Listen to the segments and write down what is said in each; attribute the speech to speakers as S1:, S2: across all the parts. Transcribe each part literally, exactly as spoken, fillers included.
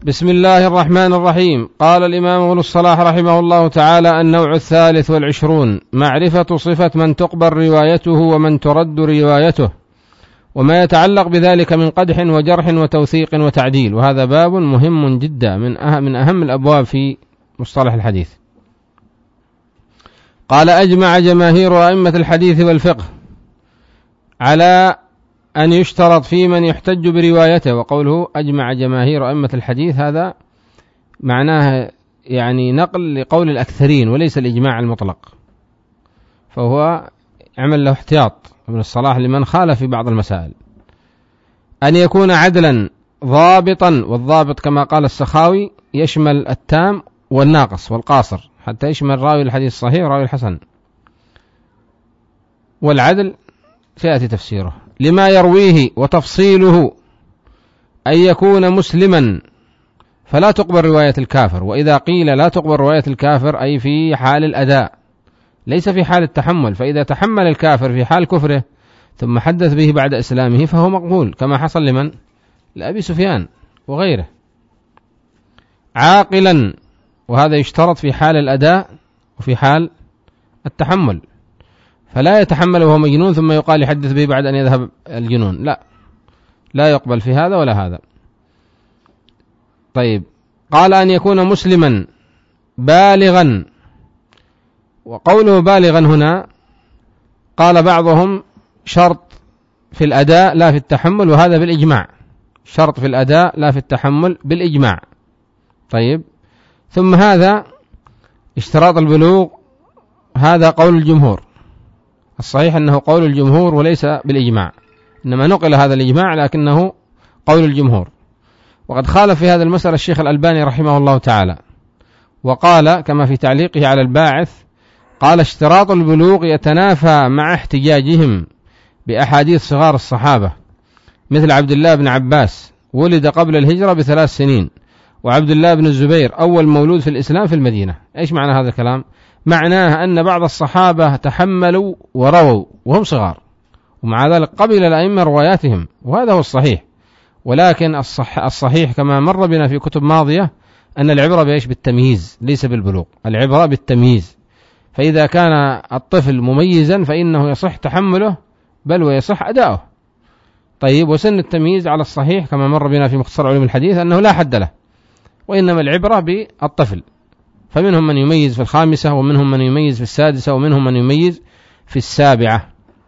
S1: بسم الله الرحمن الرحيم. قال الإمام ابن الصلاح رحمه الله تعالى: النوع الثالث والعشرون: معرفة صفة من تقبل روايته ومن ترد روايته، وما يتعلق بذلك من قدح وجرح وتوثيق وتعديل. وهذا باب مهم جدا من أهم, من أهم الأبواب في مصطلح الحديث. قال: أجمع جماهير أئمة الحديث والفقه على أن يشترط في من يحتج بروايته. وقوله أجمع جماهير أئمة الحديث هذا معناه يعني نقل لقول الأكثرين وليس الإجماع المطلق، فهو عمل له احتياط ابن الصلاح لمن خالف في بعض المسائل. أن يكون عدلا ضابطا، والضابط كما قال السخاوي يشمل التام والناقص والقاصر، حتى يشمل راوي الحديث الصحيح وراوي الحسن. والعدل سيأتي تفسيره. لما يرويه وتفصيله أن يكون مسلما، فلا تقبل رواية الكافر. وإذا قيل لا تقبل رواية الكافر أي في حال الأداء، ليس في حال التحمل. فإذا تحمل الكافر في حال كفره ثم حدث به بعد إسلامه فهو مقبول، كما حصل لمن؟ لأبي سفيان وغيره. عاقلا، وهذا يشترط في حال الأداء وفي حال التحمل، فلا يتحمل وهو مجنون ثم يقال يحدث به بعد أن يذهب الجنون، لا لا يقبل في هذا ولا هذا. طيب، قال أن يكون مسلما بالغا. وقوله بالغا هنا قال بعضهم شرط في الأداء لا في التحمل، وهذا بالإجماع، شرط في الأداء لا في التحمل بالإجماع. طيب، ثم هذا اشتراط البلوغ هذا قول الجمهور، الصحيح أنه قول الجمهور وليس بالإجماع، إنما نقل هذا الإجماع لكنه قول الجمهور. وقد خالف في هذا المسألة الشيخ الألباني رحمه الله تعالى، وقال كما في تعليقه على الباعث: قال: اشتراط البلوغ يتنافى مع احتجاجهم بأحاديث صغار الصحابة مثل عبد الله بن عباس ولد قبل الهجرة بثلاث سنين، وعبد الله بن الزبير أول مولود في الإسلام في المدينة. إيش معنى هذا الكلام؟ معناه أن بعض الصحابة تحملوا ورووا وهم صغار، ومع ذلك قبل الأئمة رواياتهم، وهذا هو الصحيح. ولكن الصح الصحيح كما مر بنا في كتب ماضية أن العبرة بإيش؟ بالتمييز ليس بالبلوغ، العبرة بالتمييز. فإذا كان الطفل مميزا فإنه يصح تحمله بل ويصح أداؤه. طيب، وسن التمييز على الصحيح كما مر بنا في مختصر علوم الحديث أنه لا حد له، وإنما العبرة بالطفل، فمنهم من يميز في الخامسة، ومنهم من يميز في السادسة، ومنهم من يميز في السابعة.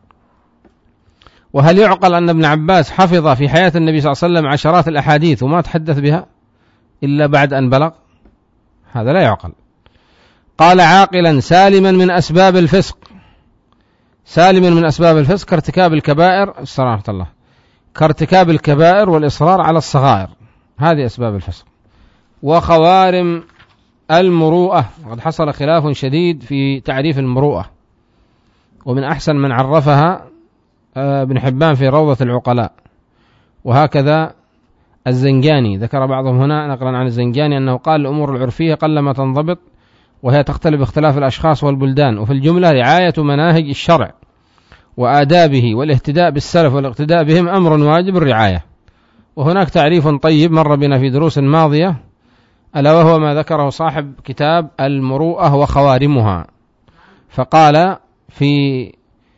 S1: وهل يعقل أن ابن عباس حفظ في حياة النبي صلى الله عليه وسلم عشرات الأحاديث وما تحدث بها إلا بعد أن بلغ؟ هذا لا يعقل. قال: عاقلا سالما من أسباب الفسق. سالما من أسباب الفسق كارتكاب الكبائر، استرحمة الله، كارتكاب الكبائر والإصرار على الصغائر، هذه أسباب الفسق. وخوارم المروءة، وقد حصل خلاف شديد في تعريف المروءة، ومن أحسن من عرفها ابن حبان في روضة العقلاء، وهكذا الزنجاني ذكر بعضهم هنا نقلا عن الزنجاني أنه قال: الأمور العرفية قلما تنضبط، وهي تختلف باختلاف الأشخاص والبلدان، وفي الجملة رعاية مناهج الشرع وآدابه والاهتداء بالسلف والاقتداء بهم أمر واجب الرعاية. وهناك تعريف طيب مر بنا في دروس ماضية، ألا وهو ما ذكره صاحب كتاب المروءة وخوارمها، فقال في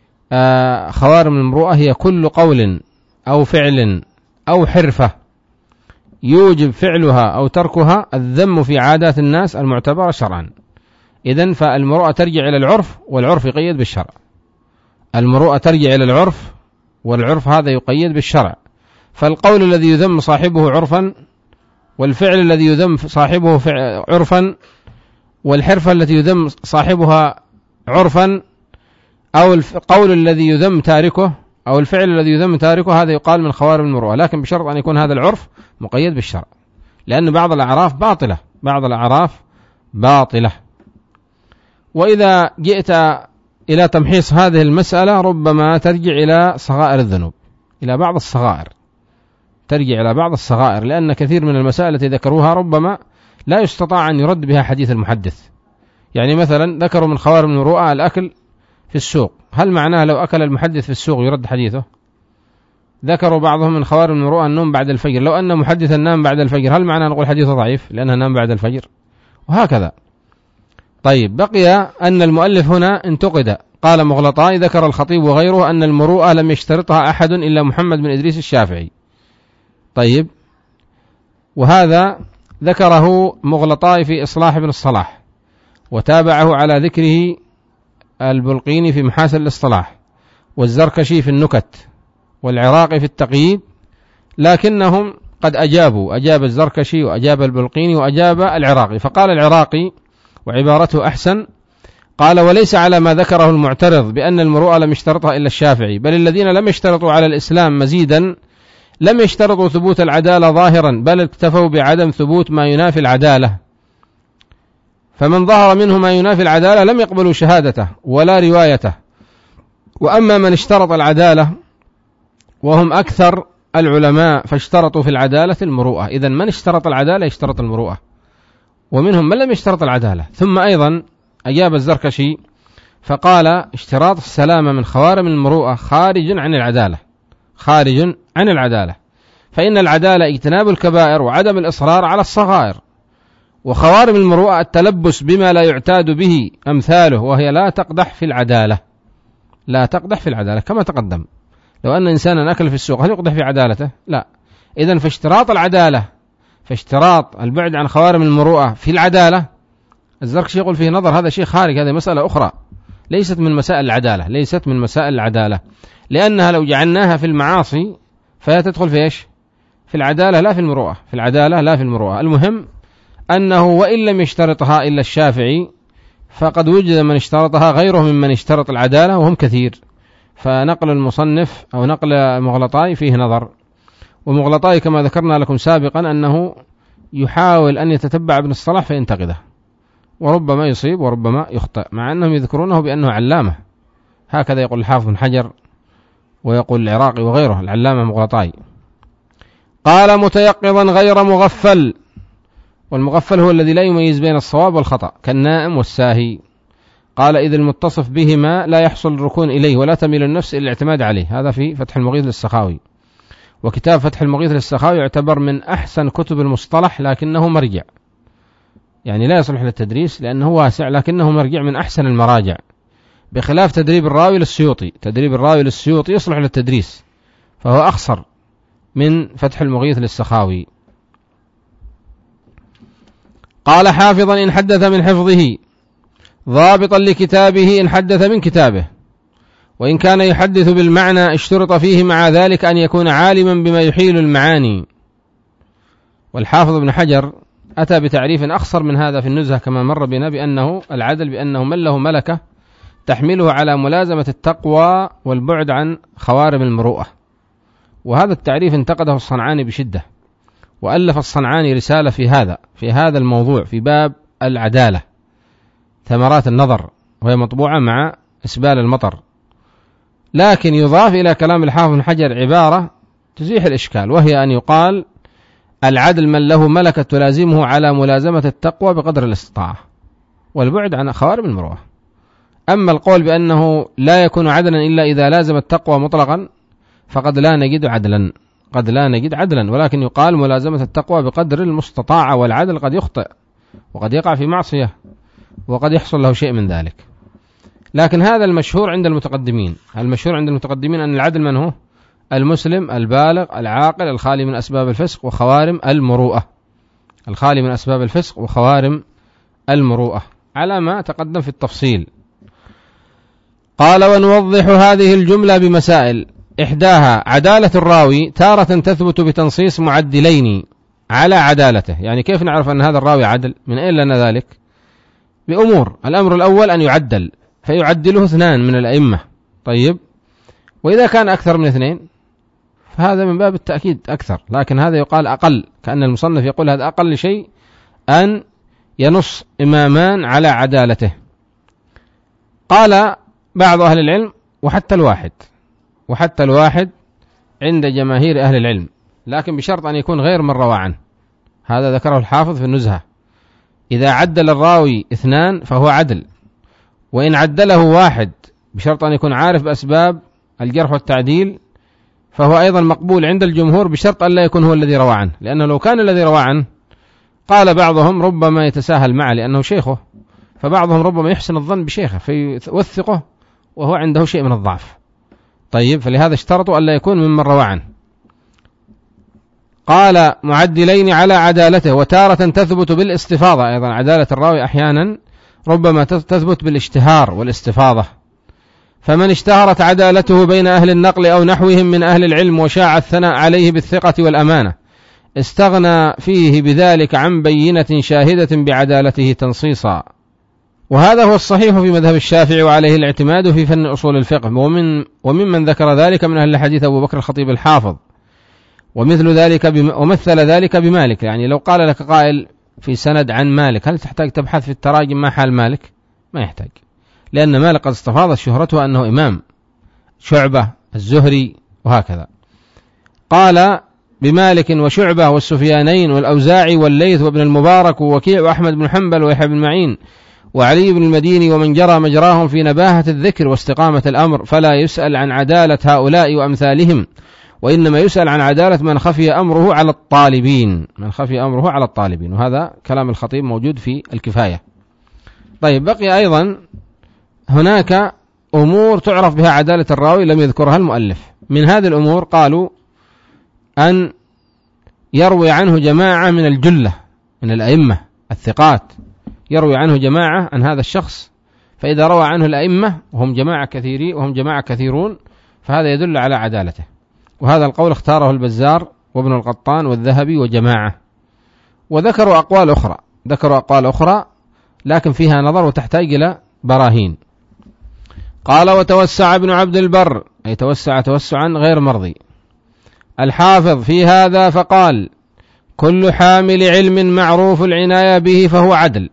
S1: خوارم المروءة هي كل قول أو فعل أو حرفة يوجب فعلها أو تركها الذم في عادات الناس المعتبرة شرعا. إذن فالمروءة ترجع إلى العرف، والعرف يقيد بالشرع. المروءة ترجع إلى العرف، والعرف هذا يقيد بالشرع. فالقول الذي يذم صاحبه عرفا، والفعل الذي يذم صاحبه عرفا، والحرفة التي يذم صاحبها عرفا، أو القول الذي يذم تاركه، أو الفعل الذي يذم تاركه، هذا يقال من خوارم المروءة، لكن بشرط أن يكون هذا العرف مقيد بالشرع، لأن بعض الأعراف باطلة، بعض الأعراف باطلة. وإذا جئت إلى تمحيص هذه المسألة ربما ترجع إلى صغائر الذنوب، إلى بعض الصغائر، ترجع إلى بعض الصغائر، لأن كثير من المسائل التي ذكروها ربما لا يستطاع أن يرد بها حديث المحدث. يعني مثلا ذكروا من خوارم المروءة الأكل في السوق، هل معناه لو أكل المحدث في السوق يرد حديثه؟ ذكروا بعضهم من خوارم المروءة النوم بعد الفجر. لو أن محدثا نام بعد الفجر هل معنى نقول حديثه ضعيف لأنه نام بعد الفجر؟ وهكذا. طيب بقي أن المؤلف هنا انتقد. قال مغلطاي ذكر الخطيب وغيره أن المروءة لم يشترطها أحد إلا محمد بن إدريس الشافعي. طيب، وهذا ذكره مغلطاي في إصلاح بن الصلاح، وتابعه على ذكره البلقيني في محاسن الاصطلاح، والزركشي في النكت، والعراقي في التقييد، لكنهم قد أجابوا، أجاب الزركشي وأجاب البلقيني وأجاب العراقي. فقال العراقي وعبارته أحسن، قال وليس على ما ذكره المعترض بأن المروءة لم يشترطها إلا الشافعي، بل الذين لم يشترطوا على الإسلام مزيدا لم يشترطوا ثبوت العدالة ظاهرا، بل اكتفوا بعدم ثبوت ما ينافي العدالة، فمن ظهر منه ما ينافي العدالة لم يقبلوا شهادته ولا روايته. وأما من اشترط العدالة وهم أكثر العلماء فاشترطوا في العدالة المروءة. إذن من اشترط العدالة يشترط المروءة، ومنهم من لم يشترط العدالة. ثم أيضا أجاب الزركشي فقال اشتراط السلامة من خوارم المروءة خارج عن العدالة، خارج عن العدالة، فإن العدالة اجتناب الكبائر وعدم الإصرار على الصغائر، وخوارم المروءة التلبس بما لا يعتاد به أمثاله، وهي لا تقدح في العدالة، لا تقدح في العدالة كما تقدم. لو أن إنسانا أكل في السوق هل يقدح في عدالته؟ لا. إذن فاشتراط العدالة، فاشتراط البعد عن خوارم المروءة في العدالة، الزركشي يقول فيه نظر، هذا شيء خارج، هذه مسألة أخرى ليست من مسائل العدالة، ليست من مسائل العدالة، لأنها لو جعلناها في المعاصي فهي تدخل في إيش؟ في العدالة لا في المروءة، في العدالة لا في المروءة. المهم أنه وإن لم يشترطها إلا الشافعي فقد وجد من اشترطها غيره ممن اشترط العدالة وهم كثير، فنقل المصنف أو نقل مغلطاي فيه نظر. ومغلطاي كما ذكرنا لكم سابقا أنه يحاول أن يتتبع ابن الصلاح فينتقده، وربما يصيب وربما يخطئ، مع أنهم يذكرونه بأنه علامة، هكذا يقول الحافظ بن حجر ويقول العراقي وغيره، العلامة مغلطاي. قال متيقظا غير مغفل، والمغفل هو الذي لا يميز بين الصواب والخطأ كالنائم والساهي. قال إذ المتصف بهما لا يحصل الركون إليه ولا تميل النفس إلى الاعتماد عليه. هذا في فتح المغيث للسخاوي، وكتاب فتح المغيث للسخاوي يعتبر من أحسن كتب المصطلح، لكنه مرجع، يعني لا يصلح للتدريس لأنه واسع، لكنه مرجع من أحسن المراجع، بخلاف تدريب الراوي للسيوطي. تدريب الراوي للسيوطي يصلح للتدريس، فهو أخصر من فتح المغيث للسخاوي. قال حافظا إن حدث من حفظه، ضابطا لكتابه إن حدث من كتابه، وإن كان يحدث بالمعنى اشترط فيه مع ذلك أن يكون عالما بما يحيل المعاني. والحافظ ابن حجر أتى بتعريف أخصر من هذا في النزهة كما مر بنا، بأنه العدل بأنه من له ملكة تحمله على ملازمة التقوى والبعد عن خوارم المروءة. وهذا التعريف انتقده الصنعاني بشدة، وألف الصنعاني رسالة في هذا في هذا الموضوع في باب العدالة، ثمرات النظر، وهي مطبوعة مع إسبال المطر. لكن يضاف إلى كلام الحافظ بن حجر عبارة تزيح الإشكال، وهي أن يقال العدل من له ملكة تلازمه على ملازمة التقوى بقدر الاستطاعة والبعد عن خوارم المروءة. أما القول بأنه لا يكون عدلا إلا إذا لازم التقوى مطلقا فقد لا نجد عدلا، قد لا نجد عدلا، ولكن يقال ملازمة التقوى بقدر المستطاع، والعدل قد يخطئ وقد يقع في معصية وقد يحصل له شيء من ذلك. لكن هذا المشهور عند المتقدمين، المشهور عند المتقدمين أن العدل من هو؟ المسلم البالغ العاقل الخالي من أسباب الفسق وخوارم المروءة، الخالي من أسباب الفسق وخوارم المروءة، على ما تقدم في التفصيل. قال ونوضح هذه الجملة بمسائل، إحداها عدالة الراوي تارة تثبت بتنصيص معدلين على عدالته. يعني كيف نعرف أن هذا الراوي عدل؟ من أين لنا ذلك؟ بأمور. الأمر الأول أن يعدل، فيعدله اثنان من الأئمة. طيب، وإذا كان أكثر من اثنين فهذا من باب التأكيد أكثر، لكن هذا يقال أقل، كأن المصنف يقول هذا أقل شيء أن ينص إمامان على عدالته. قال بعض أهل العلم وحتى الواحد، وحتى الواحد عند جماهير أهل العلم، لكن بشرط أن يكون غير من روى عنه. هذا ذكره الحافظ في النزهة، إذا عدل الراوي اثنان فهو عدل، وإن عدله واحد بشرط أن يكون عارف بأسباب الجرح والتعديل فهو أيضا مقبول عند الجمهور بشرط أن لا يكون هو الذي روى عنه، لأنه لو كان الذي روى عنه قال بعضهم ربما يتساهل معه لأنه شيخه، فبعضهم ربما يحسن الظن بشيخه فيوثقه وهو عنده شيء من الضعف. طيب، فلهذا اشترطوا أن لا يكون ممن روى عنه. قال معدلين على عدالته، وتارة تثبت بالاستفاضة، أيضا عدالة الراوي أحيانا ربما تثبت بالاشتهار والاستفاضة. فمن اشتهرت عدالته بين أهل النقل أو نحوهم من أهل العلم وشاع الثناء عليه بالثقة والأمانة استغنى فيه بذلك عن بينة شاهدة بعدالته تنصيصا. وهذا هو الصحيح في مذهب الشافعي، وعليه الاعتماد في فن أصول الفقه. ومن وممن ذكر ذلك من أهل الحديث أبو بكر الخطيب الحافظ، ومثل ذلك بم... ومثل ذلك بمالك. يعني لو قال لك قائل في سند عن مالك، هل تحتاج تبحث في التراجم ما حال مالك؟ ما يحتاج، لأن مالك قد استفاضت شهرته أنه إمام، شعبة، الزهري، وهكذا. قال بمالك وشعبة والسفيانين والأوزاعي والليث وابن المبارك ووكيع وأحمد بن حنبل ويحيى بن معين وعلي بن المديني ومن جرى مجراهم في نباهة الذكر واستقامة الأمر، فلا يسأل عن عدالة هؤلاء وأمثالهم، وإنما يسأل عن عدالة من خفي أمره على الطالبين من خفي أمره على الطالبين. وهذا كلام الخطيب موجود في الكفاية. طيب، بقي أيضا هناك أمور تعرف بها عدالة الراوي لم يذكرها المؤلف. من هذه الأمور قالوا أن يروي عنه جماعة من الجلة من الأئمة الثقات، يروي عنه جماعة عن هذا الشخص، فإذا روى عنه الأئمة وهم جماعة كثيرين وهم جماعة كثيرون فهذا يدل على عدالته. وهذا القول اختاره البزار وابن القطان والذهبي وجماعة. وذكروا أقوال أخرى ذكروا أقوال أخرى لكن فيها نظر وتحتاج إلى براهين. قال وتوسع ابن عبد البر، أي توسع توسعا غير مرضي، الحافظ في هذا فقال كل حامل علم معروف العناية به فهو عدل.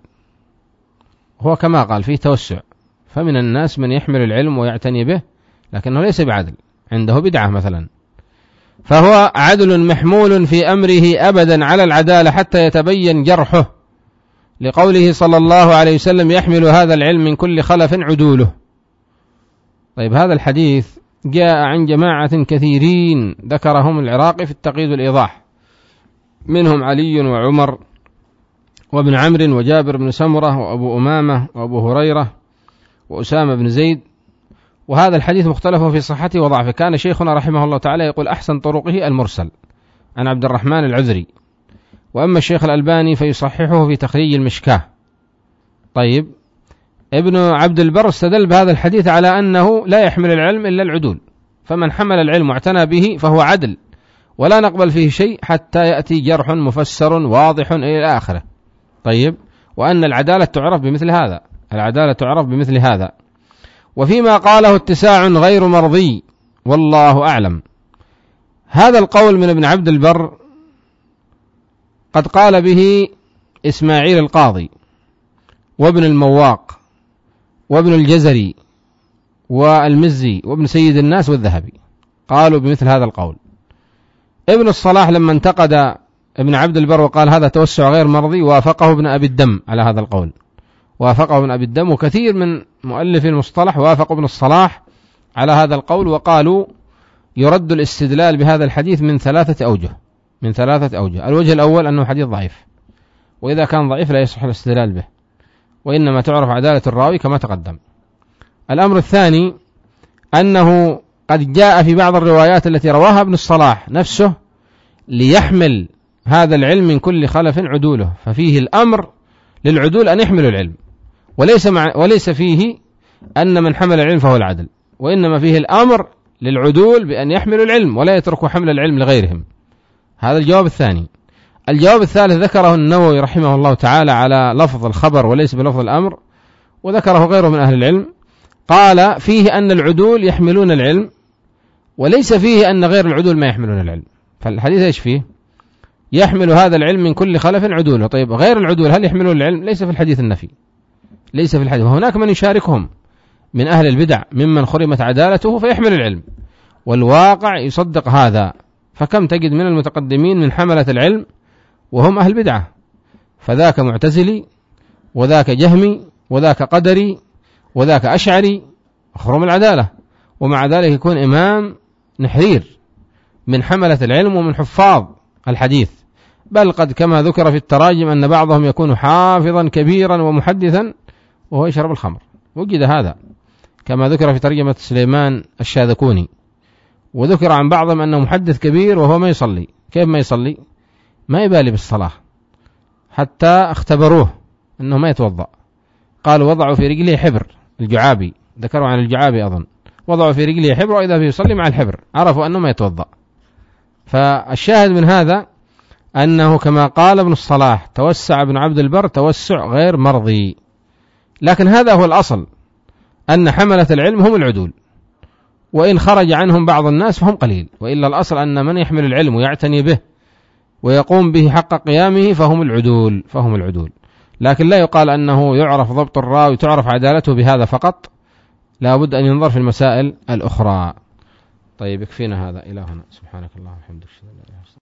S1: هو كما قال فيه توسع، فمن الناس من يحمل العلم ويعتني به لكنه ليس بعدل، عنده بدعة مثلا، فهو عدل محمول في أمره أبدا على العدالة حتى يتبين جرحه، لقوله صلى الله عليه وسلم يحمل هذا العلم من كل خلف عدوله. طيب، هذا الحديث جاء عن جماعة كثيرين ذكرهم العراقي في التقييد والإيضاح، منهم علي وعمر وابن عمرو وجابر بن سمرة وأبو أمامة وأبو هريرة وأسامة بن زيد. وهذا الحديث مختلف في صحته وضعفه. كان شيخنا رحمه الله تعالى يقول أحسن طرقه المرسل عن عبد الرحمن العذري، وأما الشيخ الألباني فيصححه في تخريج المشكاة. طيب، ابن عبد البر استدل بهذا الحديث على أنه لا يحمل العلم إلا العدول، فمن حمل العلم واعتنى به فهو عدل ولا نقبل فيه شيء حتى يأتي جرح مفسر واضح إلى آخره. طيب، وأن العدالة تعرف بمثل هذا العدالة تعرف بمثل هذا وفيما قاله اتساع غير مرضي والله أعلم. هذا القول من ابن عبد البر قد قال به إسماعيل القاضي وابن المواق وابن الجزري والمزي وابن سيد الناس والذهبي، قالوا بمثل هذا القول. ابن الصلاح لما انتقد ابن عبد البر وقال هذا توسع غير مرضي وافقه ابن أبي الدم على هذا القول، وافقه ابن أبي الدم، وكثير من مؤلفي المصطلح وافقوا ابن الصلاح على هذا القول، وقالوا يرد الاستدلال بهذا الحديث من ثلاثة أوجه من ثلاثة أوجه الوجه الأول أنه حديث ضعيف، وإذا كان ضعيف لا يصح الاستدلال به، وإنما تعرف عدالة الراوي كما تقدم. الأمر الثاني أنه قد جاء في بعض الروايات التي رواها ابن الصلاح نفسه ليحمل هذا العلم من كل خلف عدوله، ففيه الأمر للعدول أن يحملوا العلم، وليس, مع وليس فيه أن من حمل العلم فهو العدل، وإنما فيه الأمر للعدول بأن يحملوا العلم ولا يتركوا حمل العلم لغيرهم. هذا الجواب الثاني. الجواب الثالث ذكره النووي رحمه الله تعالى على لفظ الخبر وليس بلفظ الأمر، وذكره غيره من أهل العلم، قال فيه أن العدول يحملون العلم وليس فيه أن غير العدول ما يحملون العلم. فالحديث ايش فيه؟ يحمل هذا العلم من كل خلف عدوله. طيب، غير العدول هل يحملون العلم؟ ليس في الحديث النفي، ليس في الحديث. وهناك من يشاركهم من أهل البدع ممن خرمت عدالته فيحمل العلم، والواقع يصدق هذا. فكم تجد من المتقدمين من حملة العلم وهم أهل بدعة، فذاك معتزلي وذاك جهمي وذاك قدري وذاك أشعري خرم العدالة، ومع ذلك يكون إمام نحرير من حملة العلم ومن حفاظ الحديث، بل قد كما ذكر في التراجم أن بعضهم يكون حافظا كبيرا ومحدثا وهو يشرب الخمر، وجد هذا كما ذكر في ترجمة سليمان الشاذكوني. وذكر عن بعضهم أنه محدث كبير وهو ما يصلي. كيف ما يصلي؟ ما يبالي بالصلاة، حتى اختبروه أنه ما يتوضأ، قالوا وضعوا في رجله حبر، الجعابي ذكروا عن الجعابي أظن، وضعوا في رجله حبر وإذا فيه يصلي مع الحبر، عرفوا أنه ما يتوضأ. فالشاهد من هذا أنه كما قال ابن الصلاح توسع ابن عبد البر توسع غير مرضي، لكن هذا هو الأصل، أن حملة العلم هم العدول، وإن خرج عنهم بعض الناس فهم قليل، وإلا الأصل أن من يحمل العلم ويعتني به ويقوم به حق قيامه فهم العدول فهم العدول لكن لا يقال أنه يعرف ضبط الراوي تعرف عدالته بهذا فقط، لا بد أن ينظر في المسائل الأخرى. طيب يكفينا هذا إلى هنا، سبحانك اللهم وبحمدك.